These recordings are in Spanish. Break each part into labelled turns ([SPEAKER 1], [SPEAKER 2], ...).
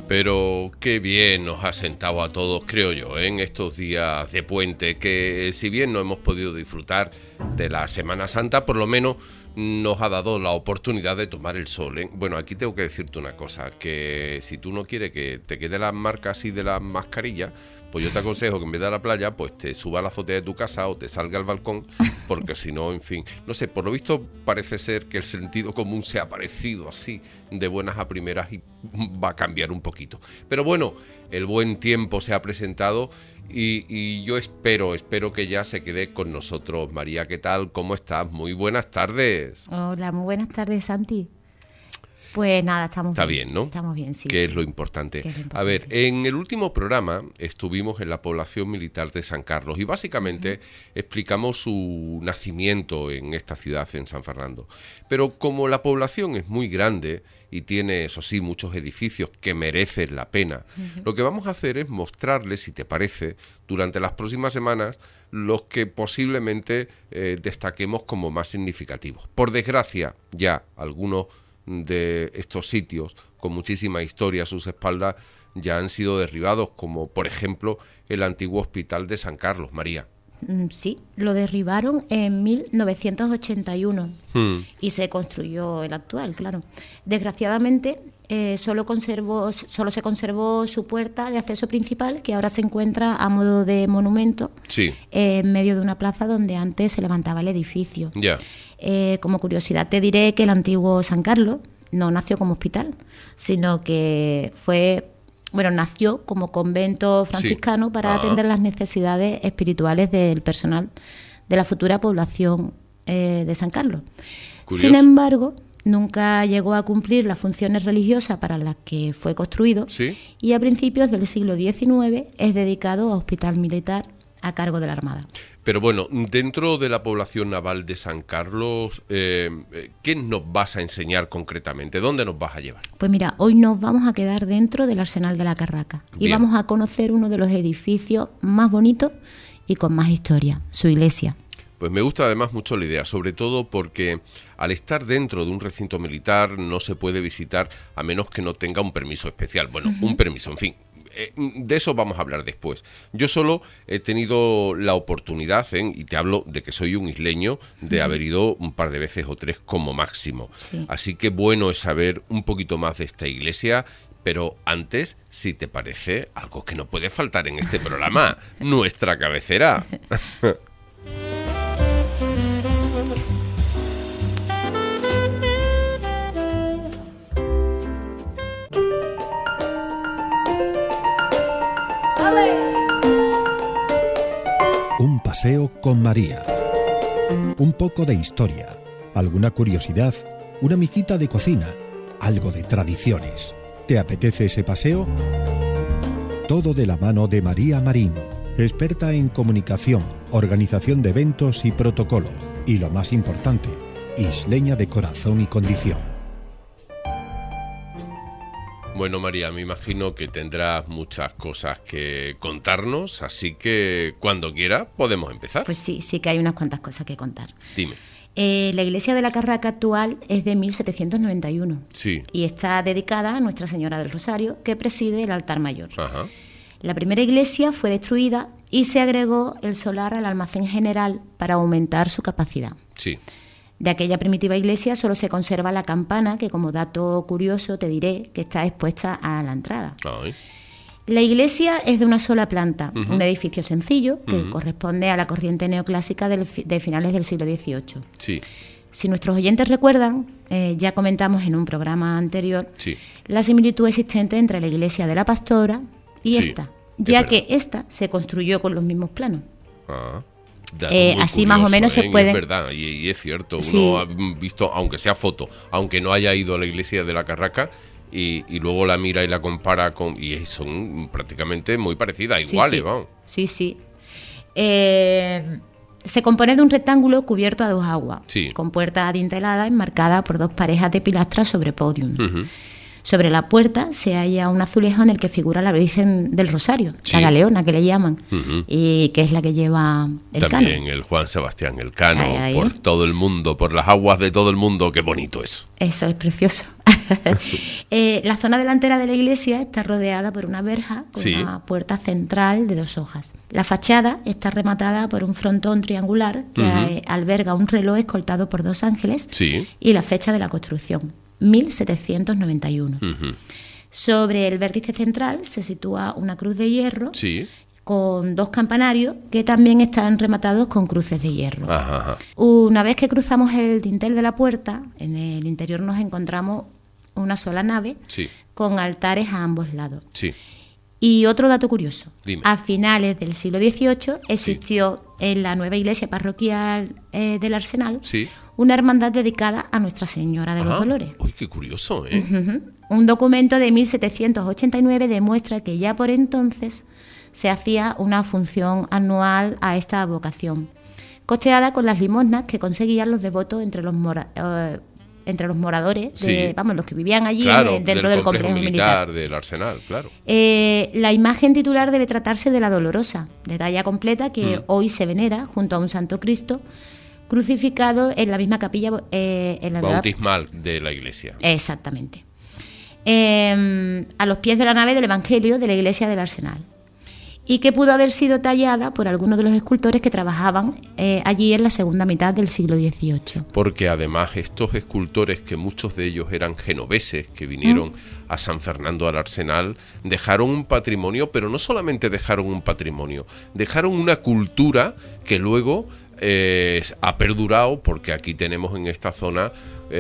[SPEAKER 1] Pero qué bien nos ha sentado a todos, creo yo, en estos días de puente, que si bien no hemos podido disfrutar de la Semana Santa, por lo menos nos ha dado la oportunidad de tomar el sol, ¿eh? Bueno, aquí tengo que decirte una cosa, que si tú no quieres que te quede las marcas así de las mascarillas, pues yo te aconsejo que en vez de a la playa, pues te suba a la azotea de tu casa o te salga al balcón, porque si no, en fin, no sé, por lo visto parece ser que el sentido común se ha parecido así de buenas a primeras y va a cambiar un poquito. Pero bueno, el buen tiempo se ha presentado y yo espero que ya se quede con nosotros. María, ¿qué tal? ¿Cómo estás? Muy buenas tardes.
[SPEAKER 2] Hola, muy buenas tardes, Santi. Pues nada, estamos bien. Está bien, ¿no? Estamos bien, sí.
[SPEAKER 1] Que es lo importante. A ver, en el último programa estuvimos en la población militar de San Carlos y básicamente explicamos su nacimiento en esta ciudad, en San Fernando. Pero como la población es muy grande y tiene, eso sí, muchos edificios que merecen la pena, lo que vamos a hacer es mostrarles, si te parece, durante las próximas semanas, los que posiblemente destaquemos como más significativos. Por desgracia, ya algunos de estos sitios con muchísima historia a sus espaldas ya han sido derribados, como por ejemplo el antiguo hospital de San Carlos. María.
[SPEAKER 2] Sí, lo derribaron en 1981 y se construyó el actual, claro. Desgraciadamente solo se conservó su puerta de acceso principal, que ahora se encuentra a modo de monumento en medio de una plaza donde antes se levantaba el edificio. Como curiosidad te diré que el antiguo San Carlos no nació como hospital, sino que nació como convento franciscano para atender las necesidades espirituales del personal de la futura población de San Carlos. Curioso. Sin embargo, nunca llegó a cumplir las funciones religiosas para las que fue construido y a principios del siglo XIX es dedicado a hospital militar a cargo de la Armada.
[SPEAKER 1] Pero bueno, dentro de la población naval de San Carlos, ¿qué nos vas a enseñar concretamente? ¿Dónde nos vas a llevar?
[SPEAKER 2] Pues mira, hoy nos vamos a quedar dentro del Arsenal de la Carraca y vamos a conocer uno de los edificios más bonitos y con más historia, su iglesia.
[SPEAKER 1] Pues me gusta además mucho la idea, sobre todo porque al estar dentro de un recinto militar no se puede visitar a menos que no tenga un permiso especial. Bueno, un permiso, en fin. De eso vamos a hablar después. Yo solo he tenido la oportunidad, y te hablo de que soy un isleño, de haber ido un par de veces o tres como máximo. Así que bueno es saber un poquito más de esta iglesia. Pero antes, si te parece, algo que no puede faltar en este programa, nuestra cabecera.
[SPEAKER 3] Un paseo con María. Un poco de historia, alguna curiosidad, una mijita de cocina, algo de tradiciones. ¿Te apetece ese paseo? Todo de la mano de María Marín, experta en comunicación, organización de eventos y protocolo. Y lo más importante, isleña de corazón y condición.
[SPEAKER 1] Bueno, María, me imagino que tendrás muchas cosas que contarnos, así que cuando quieras podemos empezar.
[SPEAKER 2] Pues sí que hay unas cuantas cosas que contar.
[SPEAKER 1] Dime.
[SPEAKER 2] La iglesia de la Carraca actual es de 1791 y está dedicada a Nuestra Señora del Rosario, que preside el altar mayor. La primera iglesia fue destruida y se agregó el solar al almacén general para aumentar su capacidad. De aquella primitiva iglesia solo se conserva la campana, que como dato curioso te diré que está expuesta a la entrada. La iglesia es de una sola planta, un edificio sencillo que corresponde a la corriente neoclásica de finales del siglo XVIII. Si nuestros oyentes recuerdan, ya comentamos en un programa anterior la similitud existente entre la iglesia de la Pastora y esta, ya que esta se construyó con los mismos planos. Así curioso, más o menos se puede.
[SPEAKER 1] Es verdad, y es cierto, uno ha visto, aunque sea foto, aunque no haya ido a la iglesia de la Carraca, y luego la mira y la compara y son prácticamente muy parecidas, iguales, vamos.
[SPEAKER 2] Se compone de un rectángulo cubierto a dos aguas, con puertas adinteladas enmarcadas por dos parejas de pilastras sobre podium. Sobre la puerta se halla un azulejo en el que figura la Virgen del Rosario,
[SPEAKER 1] sí.
[SPEAKER 2] la Galeona que le llaman, y que es la que lleva el cano.
[SPEAKER 1] También el Juan Sebastián Elcano, por todo el mundo, por las aguas de todo el mundo, qué bonito eso.
[SPEAKER 2] Eso es precioso. La zona delantera de la iglesia está rodeada por una verja con una puerta central de 2 hojas. La fachada está rematada por un frontón triangular que alberga un reloj escoltado por 2 ángeles y la fecha de la construcción, 1791. Sobre el vértice central se sitúa una cruz de hierro con 2 campanarios que también están rematados con cruces de hierro. Una vez que cruzamos el dintel de la puerta, en el interior nos encontramos una sola nave con altares a ambos lados. Y otro dato curioso, a finales del siglo XVIII existió en la nueva iglesia parroquial del Arsenal una hermandad dedicada a Nuestra Señora de los Dolores.
[SPEAKER 1] ¡Uy, qué curioso! ¿Eh?
[SPEAKER 2] Un documento de 1789 demuestra que ya por entonces se hacía una función anual a esta vocación, costeada con las limosnas que conseguían los devotos entre los moradores, los que vivían allí dentro del complejo militar
[SPEAKER 1] del Arsenal, claro.
[SPEAKER 2] La imagen titular debe tratarse de la Dolorosa, de talla completa, que hoy se venera junto a un Santo Cristo crucificado en la misma capilla
[SPEAKER 1] bautismal de la iglesia.
[SPEAKER 2] Exactamente. A los pies de la nave del Evangelio de la iglesia del Arsenal, y que pudo haber sido tallada por algunos de los escultores que trabajaban allí en la segunda mitad del siglo XVIII.
[SPEAKER 1] Porque además estos escultores, que muchos de ellos eran genoveses, que vinieron a San Fernando al Arsenal, dejaron un patrimonio, pero no solamente dejaron un patrimonio, dejaron una cultura que luego ha perdurado, porque aquí tenemos en esta zona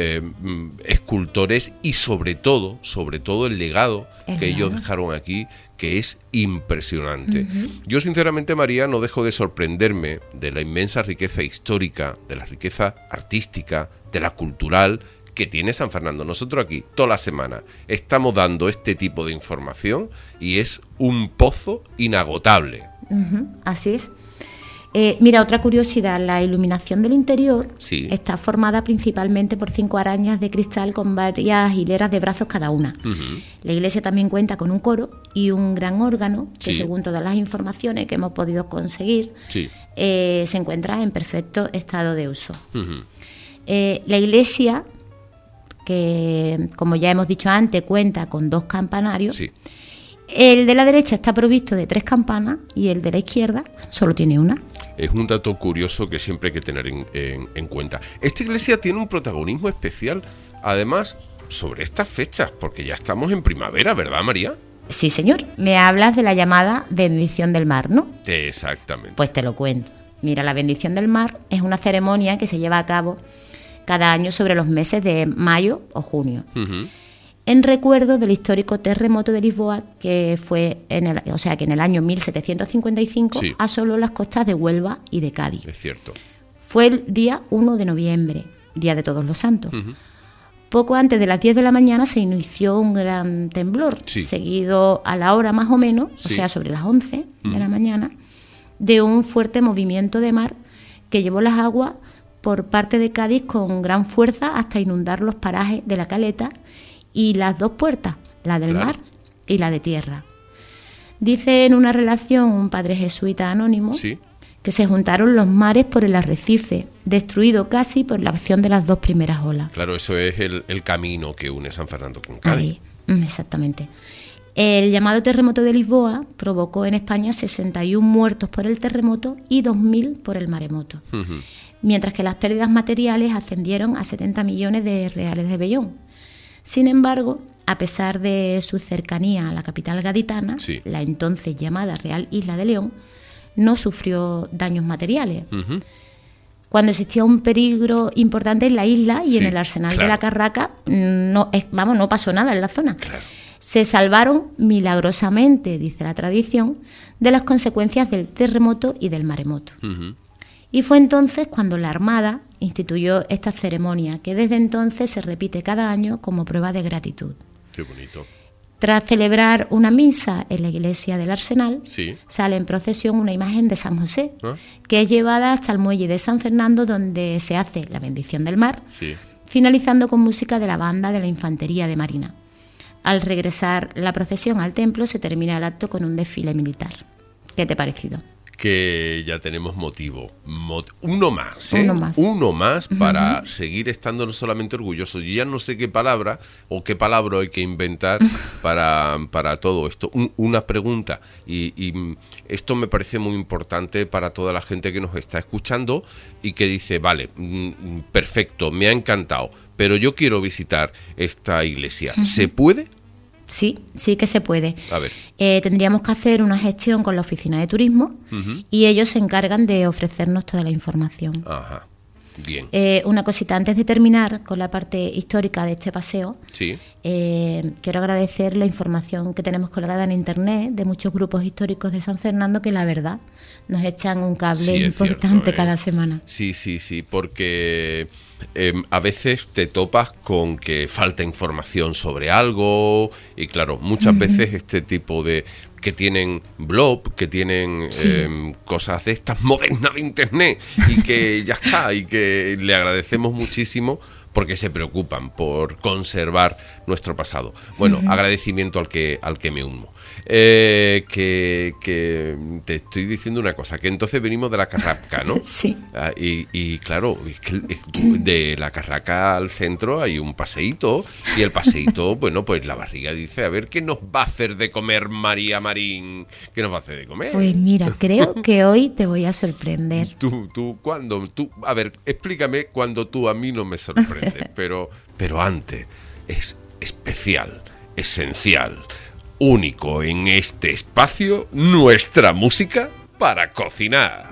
[SPEAKER 1] escultores y sobre todo el legado que ellos dejaron aquí, que es impresionante. Yo sinceramente, María, no dejo de sorprenderme de la inmensa riqueza histórica, de la riqueza artística, de la cultural que tiene San Fernando. Nosotros aquí toda la semana estamos dando este tipo de información y es un pozo inagotable.
[SPEAKER 2] Así es. Mira, otra curiosidad, la iluminación del interior está formada principalmente por 5 arañas de cristal con varias hileras de brazos cada una. La iglesia también cuenta con un coro y un gran órgano que, según todas las informaciones que hemos podido conseguir, se encuentra en perfecto estado de uso. La iglesia, que como ya hemos dicho antes, cuenta con 2 campanarios. El de la derecha está provisto de 3 campanas y el de la izquierda solo tiene una.
[SPEAKER 1] Es un dato curioso que siempre hay que tener en cuenta. Esta iglesia tiene un protagonismo especial, además, sobre estas fechas, porque ya estamos en primavera, ¿verdad, María?
[SPEAKER 2] Sí, señor. Me hablas de la llamada bendición del mar, ¿no?
[SPEAKER 1] Exactamente.
[SPEAKER 2] Pues te lo cuento. Mira, la bendición del mar es una ceremonia que se lleva a cabo cada año sobre los meses de mayo o junio. En recuerdo del histórico terremoto de Lisboa, que fue en el año 1755 asoló las costas de Huelva y de Cádiz.
[SPEAKER 1] Es cierto.
[SPEAKER 2] Fue el día 1 de noviembre, Día de Todos los Santos. Poco antes de las 10 de la mañana se inició un gran temblor, seguido a la hora más o menos, o sea, sobre las 11 de la mañana, de un fuerte movimiento de mar que llevó las aguas por parte de Cádiz con gran fuerza hasta inundar los parajes de la Caleta y las 2 puertas, la del mar y la de tierra. Dice en una relación un padre jesuita anónimo que se juntaron los mares por el arrecife, destruido casi por la acción de las 2 primeras olas.
[SPEAKER 1] Claro, eso es el camino que une San Fernando con Cádiz.
[SPEAKER 2] Exactamente. El llamado terremoto de Lisboa provocó en España 61 muertos por el terremoto y 2.000 por el maremoto, mientras que las pérdidas materiales ascendieron a 70 millones de reales de vellón. Sin embargo, a pesar de su cercanía a la capital gaditana, la entonces llamada Real Isla de León no sufrió daños materiales. Cuando existía un peligro importante en la isla y en el arsenal de la Carraca, no pasó nada en la zona. Se salvaron milagrosamente, dice la tradición, de las consecuencias del terremoto y del maremoto. Y fue entonces cuando la Armada instituyó esta ceremonia, que desde entonces se repite cada año como prueba de gratitud.
[SPEAKER 1] Qué bonito.
[SPEAKER 2] Tras celebrar una misa en la iglesia del Arsenal, sale en procesión una imagen de San José, que es llevada hasta el muelle de San Fernando, donde se hace la bendición del mar, finalizando con música de la banda de la Infantería de Marina. al regresar la procesión al templo, se termina el acto con un desfile militar. ¿Qué te ha parecido?
[SPEAKER 1] Que ya tenemos motivo. Uno más,
[SPEAKER 2] Uno más.
[SPEAKER 1] Uno más para seguir estando no solamente orgullosos. Yo ya no sé qué palabra o qué palabra hay que inventar para todo esto. Una pregunta, y esto me parece muy importante para toda la gente que nos está escuchando y que dice, vale, perfecto, me ha encantado, pero yo quiero visitar esta iglesia. ¿Se puede?
[SPEAKER 2] Sí, sí que se puede.
[SPEAKER 1] A ver.
[SPEAKER 2] Tendríamos que hacer una gestión con la oficina de turismo y ellos se encargan de ofrecernos toda la información.
[SPEAKER 1] Ajá, bien.
[SPEAKER 2] Una cosita, antes de terminar con la parte histórica de este paseo,
[SPEAKER 1] Sí.
[SPEAKER 2] Quiero agradecer la información que tenemos colgada en internet de muchos grupos históricos de San Fernando que la verdad nos echan un cable
[SPEAKER 1] Sí, es
[SPEAKER 2] importante
[SPEAKER 1] cierto,
[SPEAKER 2] cada semana.
[SPEAKER 1] Sí, porque a veces te topas con que falta información sobre algo y claro, muchas veces este tipo de que tienen blog, que tienen cosas de estas modernas de internet y que ya está, y que le agradecemos muchísimo porque se preocupan por conservar nuestro pasado. Bueno, agradecimiento al que me uno. Que te estoy diciendo una cosa, que entonces venimos de la Carraca, ¿no?
[SPEAKER 2] Sí.
[SPEAKER 1] Y claro, es que de la Carraca al centro hay un paseíto, y el paseíto, bueno, pues la barriga dice, a ver, ¿qué nos va a hacer de comer María Marín? ¿Qué nos va a hacer de comer?
[SPEAKER 2] Pues mira, creo que hoy te voy a sorprender.
[SPEAKER 1] ¿Cuándo? A ver, explícame cuando tú a mí no me sorprendes, pero antes es especial, esencial, único en este espacio, nuestra música para cocinar.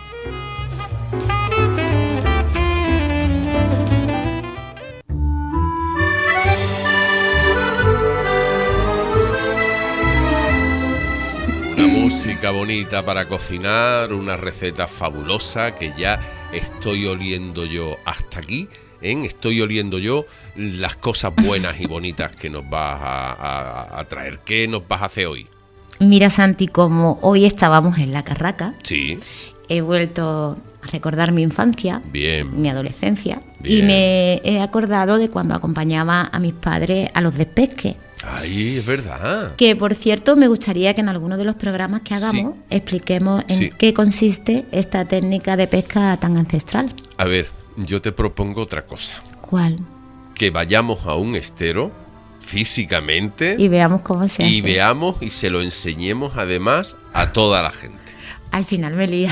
[SPEAKER 1] Una música bonita para cocinar, una receta fabulosa que ya estoy oliendo yo hasta aquí. Estoy oliendo yo las cosas buenas y bonitas que nos vas a traer. ¿Qué nos vas a hacer hoy?
[SPEAKER 2] Mira, Santi, como hoy estábamos en la Carraca,
[SPEAKER 1] Sí.
[SPEAKER 2] he vuelto a recordar mi infancia,
[SPEAKER 1] Bien.
[SPEAKER 2] mi adolescencia,
[SPEAKER 1] Bien.
[SPEAKER 2] y me he acordado de cuando acompañaba a mis padres a los despesques.
[SPEAKER 1] Ay, es verdad.
[SPEAKER 2] Que, por cierto, me gustaría que en alguno de los programas que hagamos expliquemos en qué consiste esta técnica de pesca tan ancestral.
[SPEAKER 1] A ver, yo te propongo otra cosa.
[SPEAKER 2] ¿Cuál?
[SPEAKER 1] Que vayamos a un estero físicamente
[SPEAKER 2] Y veamos cómo se hace.
[SPEAKER 1] y veamos y se lo enseñemos además a toda la gente.
[SPEAKER 2] Al final me lía.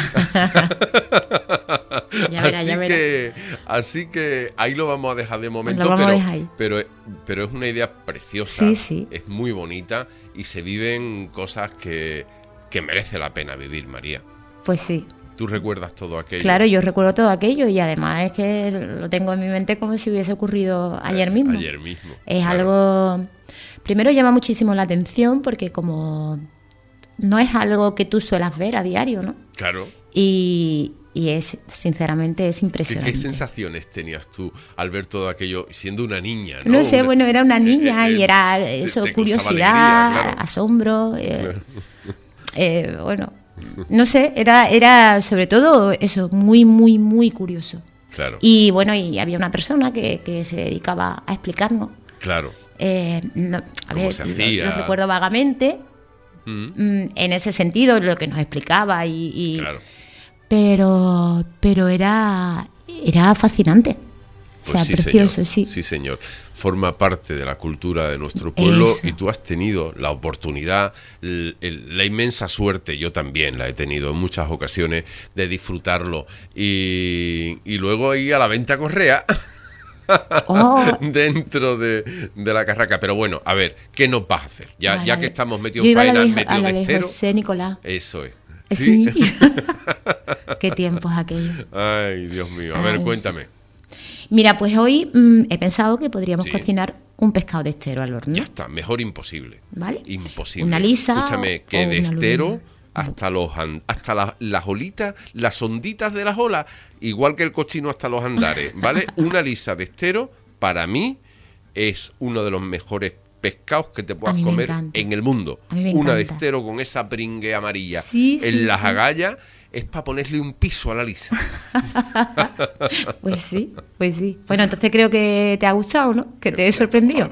[SPEAKER 2] Ya verá.
[SPEAKER 1] Así que ahí lo vamos a dejar de momento,
[SPEAKER 2] Lo vamos a dejar ahí.
[SPEAKER 1] pero es una idea preciosa.
[SPEAKER 2] Sí, sí.
[SPEAKER 1] Es muy bonita y se viven cosas que merece la pena vivir, María.
[SPEAKER 2] Pues sí.
[SPEAKER 1] ¿Tú recuerdas todo aquello?
[SPEAKER 2] Claro, yo recuerdo todo aquello y además es que lo tengo en mi mente como si hubiese ocurrido ayer mismo.
[SPEAKER 1] Ayer mismo.
[SPEAKER 2] Es
[SPEAKER 1] claro.
[SPEAKER 2] algo... Primero llama muchísimo la atención porque como no es algo que tú suelas ver a diario, ¿no?
[SPEAKER 1] Claro.
[SPEAKER 2] Y es, sinceramente, es impresionante.
[SPEAKER 1] ¿Qué sensaciones tenías tú al ver todo aquello siendo una niña? No,
[SPEAKER 2] No sé, bueno, era una niña y era eso,
[SPEAKER 1] te causaba
[SPEAKER 2] curiosidad,
[SPEAKER 1] alegría, claro.
[SPEAKER 2] asombro, bueno, no sé, era sobre todo eso, muy, muy, muy curioso.
[SPEAKER 1] Claro.
[SPEAKER 2] Y bueno, y había una persona que se dedicaba a explicarnos.
[SPEAKER 1] Claro.
[SPEAKER 2] No, a
[SPEAKER 1] ¿Cómo
[SPEAKER 2] ver,
[SPEAKER 1] se hacía?
[SPEAKER 2] lo recuerdo vagamente, en ese sentido, lo que nos explicaba y
[SPEAKER 1] Claro.
[SPEAKER 2] pero era fascinante. O sea,
[SPEAKER 1] Pues sí,
[SPEAKER 2] precioso,
[SPEAKER 1] señor.
[SPEAKER 2] sí.
[SPEAKER 1] Sí, señor. Forma parte de la cultura de nuestro pueblo
[SPEAKER 2] Eso.
[SPEAKER 1] y tú has tenido la oportunidad, la inmensa suerte, yo también la he tenido en muchas ocasiones, de disfrutarlo. Y luego ir a la venta correa
[SPEAKER 2] Oh.
[SPEAKER 1] dentro de la Carraca. Pero bueno, a ver, ¿qué nos vas a hacer? Ya que estamos metidos
[SPEAKER 2] Yo
[SPEAKER 1] en
[SPEAKER 2] iba
[SPEAKER 1] faena,
[SPEAKER 2] a
[SPEAKER 1] metidos
[SPEAKER 2] la
[SPEAKER 1] de
[SPEAKER 2] de
[SPEAKER 1] estero.
[SPEAKER 2] José Nicolás.
[SPEAKER 1] Eso es.
[SPEAKER 2] Sí. Qué tiempos aquellos.
[SPEAKER 1] Ay, Dios mío. A ver,
[SPEAKER 2] Ay,
[SPEAKER 1] cuéntame.
[SPEAKER 2] Mira, pues hoy he pensado que podríamos
[SPEAKER 1] Sí.
[SPEAKER 2] cocinar un pescado de estero al horno.
[SPEAKER 1] Ya está, mejor imposible.
[SPEAKER 2] ¿Vale?
[SPEAKER 1] Imposible.
[SPEAKER 2] Una lisa
[SPEAKER 1] Escúchame, que
[SPEAKER 2] o
[SPEAKER 1] de
[SPEAKER 2] una
[SPEAKER 1] estero
[SPEAKER 2] lubina.
[SPEAKER 1] hasta las olitas, las onditas de las olas, igual que el cochino hasta los andares, ¿vale? Una lisa de estero, para mí, es uno de los mejores pescados que te puedas
[SPEAKER 2] A mí me
[SPEAKER 1] comer
[SPEAKER 2] encanta.
[SPEAKER 1] en el mundo.
[SPEAKER 2] A mí me
[SPEAKER 1] Una de
[SPEAKER 2] encanta.
[SPEAKER 1] estero con esa pringue amarilla
[SPEAKER 2] Sí,
[SPEAKER 1] en
[SPEAKER 2] sí,
[SPEAKER 1] las
[SPEAKER 2] sí.
[SPEAKER 1] agallas. es para ponerle un piso a la Lisa.
[SPEAKER 2] Pues sí. Bueno, entonces creo que te ha gustado, ¿no? Que te he sorprendido.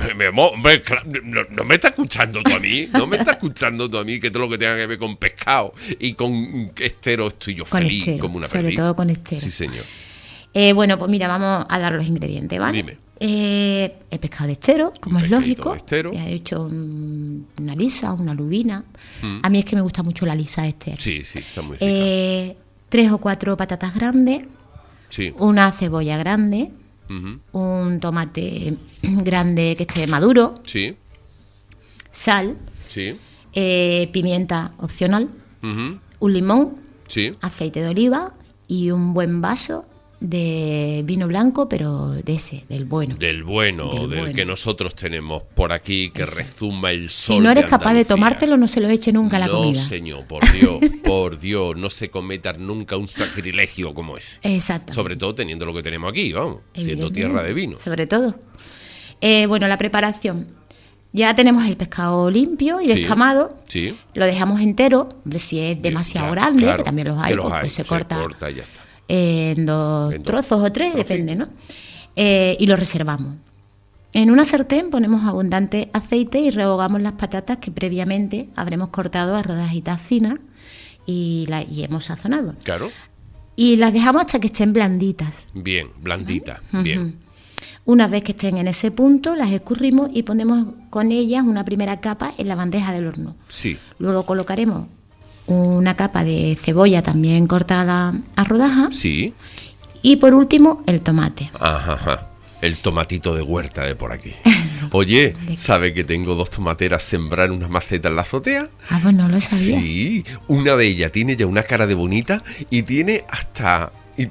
[SPEAKER 1] No me estás escuchando tú a mí, que todo lo que tenga que ver con pescado y con estero estoy yo feliz como una perdiz.
[SPEAKER 2] Sobre todo con estero.
[SPEAKER 1] Sí, señor.
[SPEAKER 2] Bueno, pues mira, vamos a dar los ingredientes, ¿vale?
[SPEAKER 1] Dime.
[SPEAKER 2] El pescado de estero, como es lógico.
[SPEAKER 1] Ya
[SPEAKER 2] he hecho una lisa, una lubina. A mí es que me gusta mucho la lisa de estero.
[SPEAKER 1] Sí, está muy rica.
[SPEAKER 2] 3 o 4 patatas grandes.
[SPEAKER 1] Sí.
[SPEAKER 2] Una cebolla grande. Un tomate grande que esté maduro.
[SPEAKER 1] Sí.
[SPEAKER 2] Sal.
[SPEAKER 1] Sí.
[SPEAKER 2] Pimienta opcional. Un limón.
[SPEAKER 1] Sí.
[SPEAKER 2] Aceite de oliva y un buen vaso de vino blanco, pero del bueno.
[SPEAKER 1] Del que nosotros tenemos por aquí, que rezuma el sol.
[SPEAKER 2] Si no eres capaz de tomártelo, no se lo eche nunca a la comida.
[SPEAKER 1] No, señor, por Dios, no se cometa nunca un sacrilegio como ese.
[SPEAKER 2] Exacto.
[SPEAKER 1] Sobre todo teniendo lo que tenemos aquí, vamos, siendo tierra de vino.
[SPEAKER 2] Sobre todo. Bueno, la preparación. Ya tenemos el pescado limpio y descamado.
[SPEAKER 1] Sí.
[SPEAKER 2] Lo dejamos entero. Si es demasiado grande, claro, que también los hay, pues se corta
[SPEAKER 1] y ya está.
[SPEAKER 2] En dos trozos o 3, depende, ¿no? Y lo reservamos. En una sartén ponemos abundante aceite y rehogamos las patatas que previamente habremos cortado a rodajitas finas y hemos sazonado.
[SPEAKER 1] Claro.
[SPEAKER 2] Y las dejamos hasta que estén blanditas.
[SPEAKER 1] Bien, blanditas, bien.
[SPEAKER 2] Una vez que estén en ese punto, las escurrimos y ponemos con ellas una primera capa en la bandeja del horno.
[SPEAKER 1] Sí.
[SPEAKER 2] Luego colocaremos una capa de cebolla también cortada a rodajas.
[SPEAKER 1] Sí.
[SPEAKER 2] Y por último, el tomate.
[SPEAKER 1] Ajá. El tomatito de huerta de por aquí. Oye, ¿sabe que tengo 2 tomateras sembradas en unas macetas en la azotea?
[SPEAKER 2] Ah, pues no lo sabía.
[SPEAKER 1] Sí, una de ellas tiene ya una cara de bonita y tiene hasta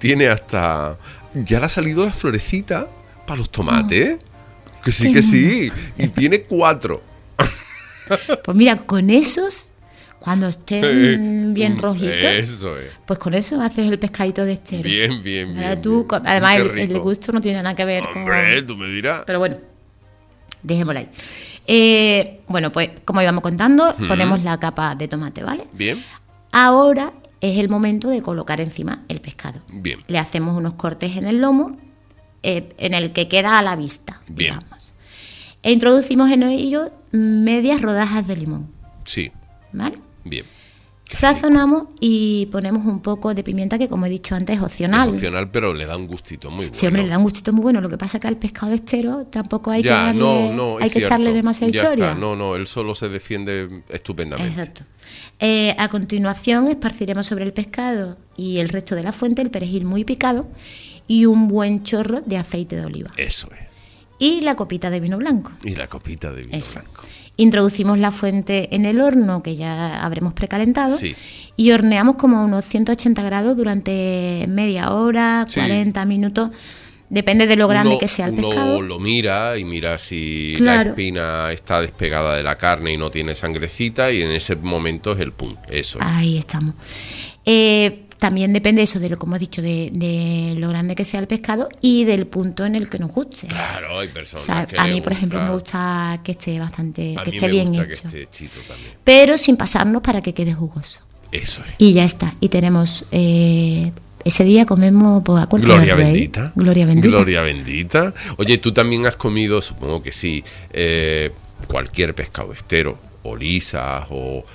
[SPEAKER 1] ya le ha salido la florecita para los tomates. Que sí. Y tiene 4.
[SPEAKER 2] Pues mira, con esos, cuando estén bien rojitos,
[SPEAKER 1] eso es.
[SPEAKER 2] Pues con eso haces el pescadito de estero.
[SPEAKER 1] Bien.
[SPEAKER 2] Además, el gusto no tiene nada que ver con...
[SPEAKER 1] Hombre, tú me dirás.
[SPEAKER 2] Pero bueno, dejémoslo ahí. Bueno, pues como íbamos contando, ponemos la capa de tomate, ¿vale?
[SPEAKER 1] Bien.
[SPEAKER 2] Ahora es el momento de colocar encima el pescado.
[SPEAKER 1] Bien.
[SPEAKER 2] Le hacemos unos cortes en el lomo, en el que queda a la vista,
[SPEAKER 1] bien,
[SPEAKER 2] digamos. E introducimos en ello medias rodajas de limón.
[SPEAKER 1] Sí.
[SPEAKER 2] ¿Vale?
[SPEAKER 1] Bien.
[SPEAKER 2] Sazonamos y ponemos un poco de pimienta, que como he dicho antes es opcional.
[SPEAKER 1] Es opcional, pero le da un gustito muy bueno.
[SPEAKER 2] Sí, hombre, le da un gustito muy bueno. Lo que pasa es que al pescado estero tampoco hay que darle, hay que echarle demasiada historia.
[SPEAKER 1] Está. No, él solo se defiende estupendamente.
[SPEAKER 2] Exacto. A continuación esparciremos sobre el pescado y el resto de la fuente el perejil muy picado y un buen chorro de aceite de oliva.
[SPEAKER 1] Eso es.
[SPEAKER 2] Y la copita de vino blanco.
[SPEAKER 1] Blanco.
[SPEAKER 2] Introducimos la fuente en el horno, que ya habremos precalentado,
[SPEAKER 1] sí,
[SPEAKER 2] y horneamos como a unos 180 grados durante media hora, 40 minutos, depende de lo grande que sea el pescado.
[SPEAKER 1] Uno lo mira y mira si
[SPEAKER 2] claro,
[SPEAKER 1] la espina está despegada de la carne y no tiene sangrecita, y en ese momento es el punto. Eso es.
[SPEAKER 2] Ahí estamos. También depende eso, de lo, como he dicho, de lo grande que sea el pescado y del punto en el que nos guste.
[SPEAKER 1] Claro, hay personas,
[SPEAKER 2] o sea,
[SPEAKER 1] que
[SPEAKER 2] a mí, por ejemplo, me gusta que esté bastante, que esté bien hecho.
[SPEAKER 1] Que esté chito también.
[SPEAKER 2] Pero sin pasarnos para que quede jugoso.
[SPEAKER 1] Eso es.
[SPEAKER 2] Y ya está. Y tenemos... ese día comemos pues,
[SPEAKER 1] Gloria bendita.
[SPEAKER 2] Gloria bendita.
[SPEAKER 1] Gloria bendita. Oye, tú también has comido, supongo que sí, cualquier pescado estero, o lisas,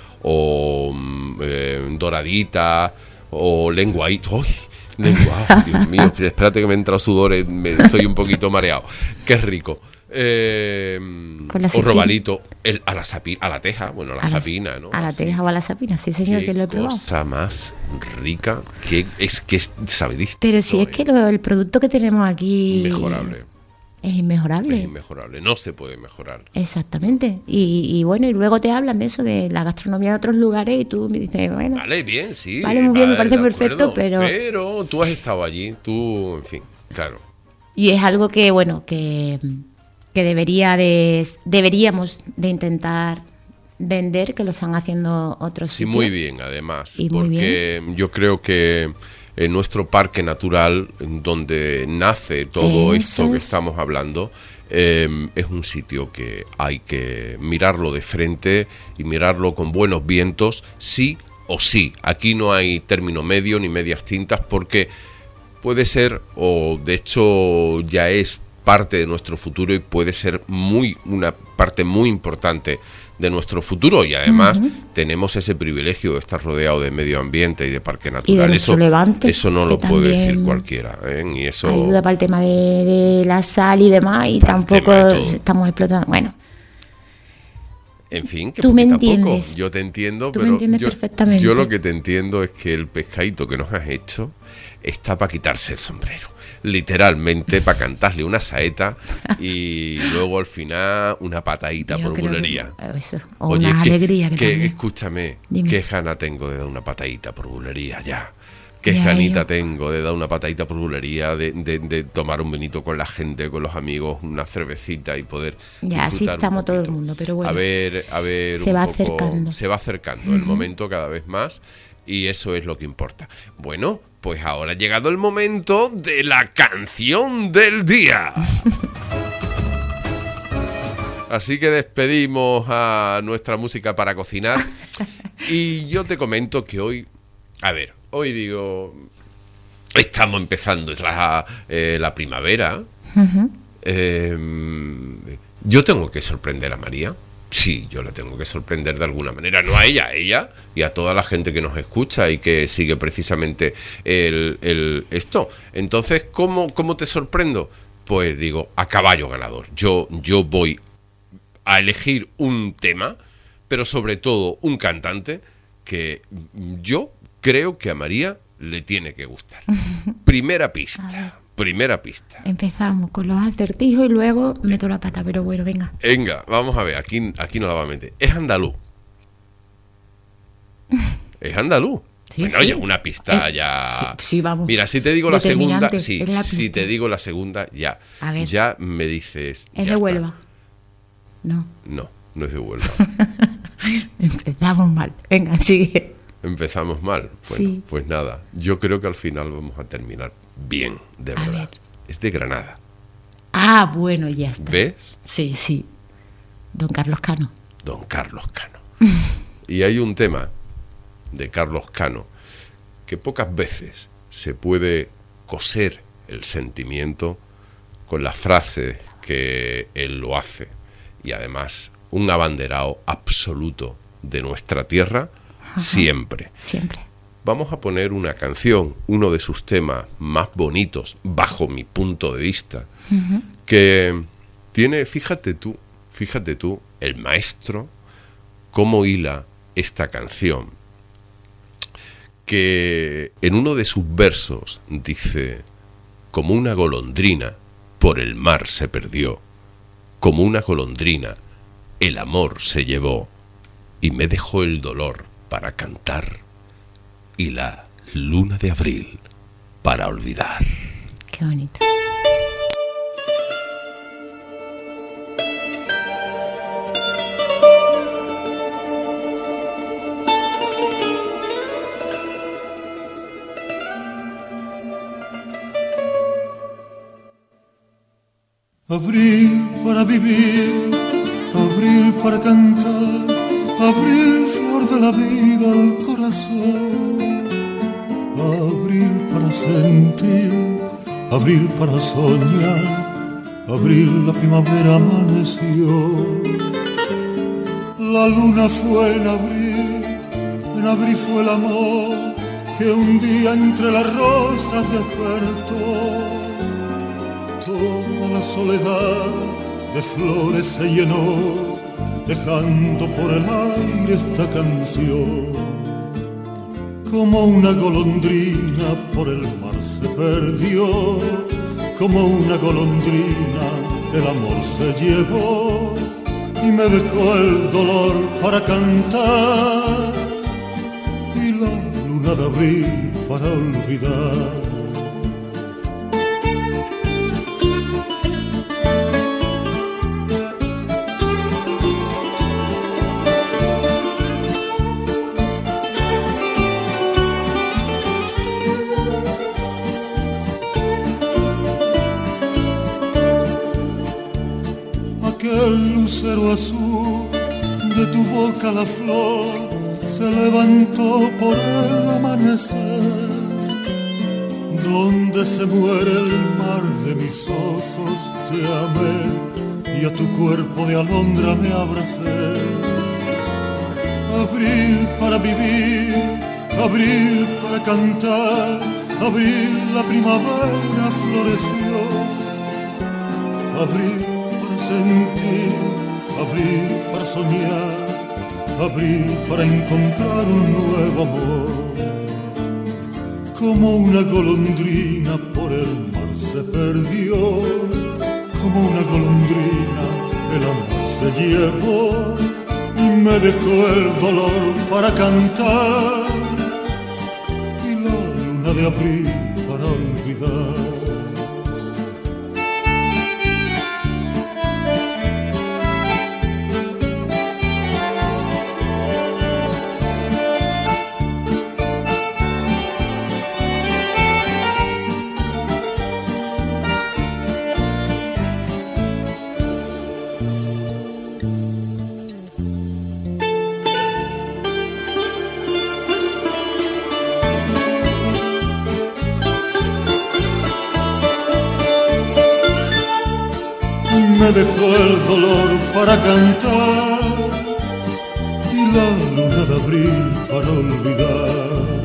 [SPEAKER 1] o doraditas, o lenguadito. ¡Ay! Lenguado, Dios mío, espérate que me ha entrado sudores, estoy un poquito mareado. Qué rico. O robalito, a la teja, bueno, a la sapina, ¿no?
[SPEAKER 2] A la teja o a la sapina, sí, señor, que lo he probado.
[SPEAKER 1] Qué cosa más rica, que sabe distinto.
[SPEAKER 2] Pero si es que el producto que tenemos aquí...
[SPEAKER 1] Inmejorable.
[SPEAKER 2] Es inmejorable.
[SPEAKER 1] Es inmejorable, no se puede mejorar.
[SPEAKER 2] Exactamente. Y bueno, y luego te hablan de eso, de la gastronomía de otros lugares, y tú me dices, bueno...
[SPEAKER 1] Vale, bien, sí.
[SPEAKER 2] Vale, muy bien, me parece perfecto, pero...
[SPEAKER 1] Pero tú has estado allí, en fin, claro.
[SPEAKER 2] Y es algo que, bueno, que deberíamos de intentar vender, que lo están haciendo otros sitios.
[SPEAKER 1] Sí, muy bien, además,
[SPEAKER 2] y
[SPEAKER 1] porque yo creo que en nuestro parque natural, donde nace todo esto que estamos hablando, es un sitio que hay que mirarlo de frente y mirarlo con buenos vientos, si o sí. Aquí no hay término medio ni medias tintas, porque puede ser, o de hecho ya es parte de nuestro futuro, y puede ser una parte muy importante de nuestro futuro, y además tenemos ese privilegio de estar rodeado de medio ambiente y de parque natural.
[SPEAKER 2] Y de Levante,
[SPEAKER 1] eso no lo puede decir cualquiera, ¿eh? Y eso
[SPEAKER 2] ayuda para el tema de la sal y demás, y tampoco estamos explotando. Bueno,
[SPEAKER 1] en fin, que
[SPEAKER 2] tú me
[SPEAKER 1] entiendes.
[SPEAKER 2] Poco.
[SPEAKER 1] Yo te entiendo,
[SPEAKER 2] tú
[SPEAKER 1] pero
[SPEAKER 2] me entiendes perfectamente.
[SPEAKER 1] Yo lo que te entiendo es que el pescadito que nos has hecho está para quitarse el sombrero, literalmente, para cantarle una saeta y luego al final una patadita por bulería.
[SPEAKER 2] O oye, una alegría que
[SPEAKER 1] escúchame,
[SPEAKER 2] dime.
[SPEAKER 1] Qué gana tengo de dar una patadita por bulería ya. Qué ganita tengo de dar una patadita por bulería, de tomar un vinito con la gente, con los amigos, una cervecita y poder
[SPEAKER 2] ya así estamos todo el mundo, pero bueno,
[SPEAKER 1] a ver
[SPEAKER 2] se va acercando
[SPEAKER 1] el momento cada vez más, y eso es lo que importa. Bueno, pues ahora ha llegado el momento de la canción del día. Así que despedimos a nuestra música para cocinar, y yo te comento que hoy digo, estamos empezando, es la primavera. Yo tengo que sorprender a María. Sí, yo la tengo que sorprender de alguna manera, no a ella y a toda la gente que nos escucha y que sigue precisamente esto. Entonces, ¿cómo te sorprendo? Pues digo, a caballo ganador. Yo voy a elegir un tema, pero sobre todo un cantante que yo creo que a María le tiene que gustar. Primera pista.
[SPEAKER 2] Empezamos con los acertijos y luego meto la pata, pero bueno, venga.
[SPEAKER 1] Venga, vamos a ver, aquí no la va a meter. Es andaluz. Es andaluz.
[SPEAKER 2] Sí,
[SPEAKER 1] bueno,
[SPEAKER 2] sí.
[SPEAKER 1] Oye, una pista ya.
[SPEAKER 2] Sí, vamos.
[SPEAKER 1] Mira, si te digo la segunda,
[SPEAKER 2] si
[SPEAKER 1] te digo la segunda, ya. Ya me dices.
[SPEAKER 2] ¿Es de Huelva? No.
[SPEAKER 1] No es de Huelva.
[SPEAKER 2] Empezamos mal. Venga, sigue.
[SPEAKER 1] Empezamos mal. Bueno,
[SPEAKER 2] sí.
[SPEAKER 1] Pues nada, yo creo que al final vamos a terminar bien, de verdad.
[SPEAKER 2] A ver.
[SPEAKER 1] Es de Granada.
[SPEAKER 2] Ah, bueno, ya está.
[SPEAKER 1] ¿Ves?
[SPEAKER 2] Sí. Don Carlos Cano.
[SPEAKER 1] Y hay un tema de Carlos Cano que pocas veces se puede coser el sentimiento con las frases que él lo hace, y además un abanderado absoluto de nuestra tierra. Ajá. Siempre. Vamos a poner una canción, uno de sus temas más bonitos, bajo mi punto de vista, que tiene, fíjate tú, el maestro, cómo hila esta canción, que en uno de sus versos dice: como una golondrina por el mar se perdió, como una golondrina el amor se llevó, y me dejó el dolor para cantar y la luna de abril para olvidar.
[SPEAKER 2] Qué bonito.
[SPEAKER 4] Abril para vivir, abril para cantar, abril flor de la vida al corazón, abril para sentir, abril para soñar, abril la primavera amaneció. La luna fue en abril fue el amor que un día entre las rosas despertó. Toda la soledad de flores se llenó, dejando por el aire esta canción. Como una golondrina por el mar se perdió, como una golondrina el amor se llevó, y me dejó el dolor para cantar, y la luna de abril para olvidar. Lucero azul, de tu boca la flor, se levantó por el amanecer, donde se muere el mar de mis ojos, te amé y a tu cuerpo de alondra me abracé. Abril para vivir, abril para cantar, abril la primavera floreció. Abril para sentir, abril para soñar, abril para encontrar un nuevo amor. Como una golondrina por el mar se perdió, como una golondrina el amor se llevó y me dejó el dolor para cantar y la luna de abril para olvidar. Me dejó el dolor para cantar y la luna de abril para olvidar.